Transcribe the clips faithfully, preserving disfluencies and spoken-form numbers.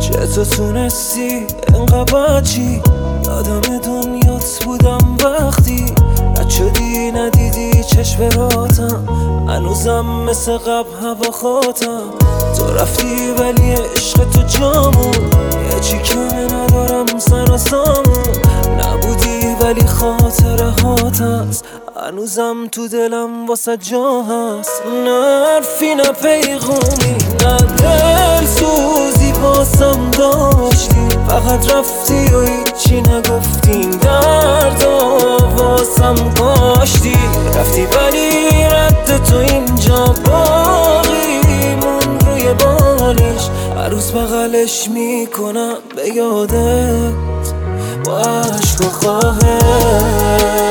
چطور تونستی انقدر بچی یادم دنیات بودم وقتی رد شدی ندیدی چشم راتم هنوزم مثل قبل هوا خاتم تو رفتی ولی عشق تو جامون یه چی که ندارم سر و سامون نبودی ولی خاطره هات هست هنوزم تو دلم واسه جا هست نه حرفی نه پیغومی نه دل سوزی باسم داشتی فقط رفتی و هیچی نگفتی درد واسم کاشتی رفتی ولی رد تو اینجا باقی مون روی بالش هر روز بغلش میکنم به یادت با عشق و خواهش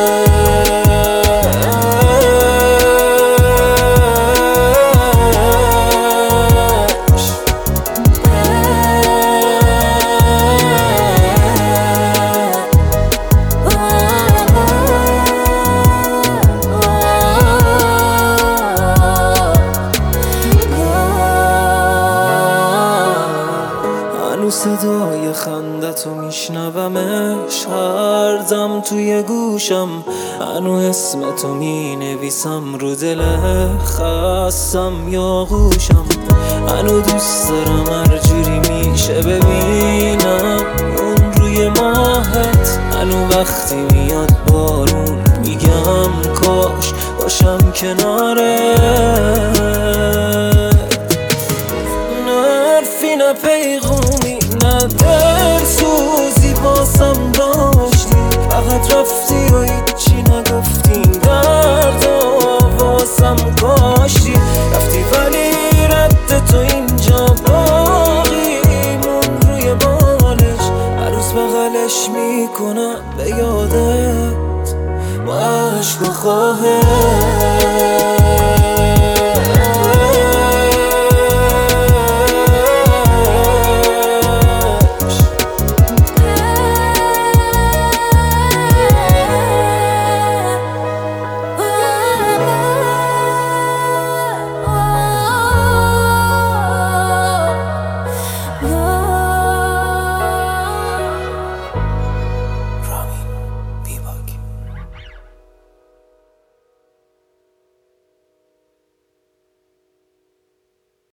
صدای خندتو میشنومش هر دم توی گوشم هنو اسمتو مینویسم رو دل خستم یا گوشم هنو دوست دارم هر جوری میشه ببینم اون روی ماهت هنو وقتی میاد بارون میگم کاش باشم کنارت نه حرفی نه پیغومی نه دل سوزی باسم داشتی فقط رفتی و هیچی نگفتی درد واسم کاشتی رفتی ولی رد تو اینجا باقی مون روی بالش هر روز بغلش میکنم به یادت با عشق و خواهش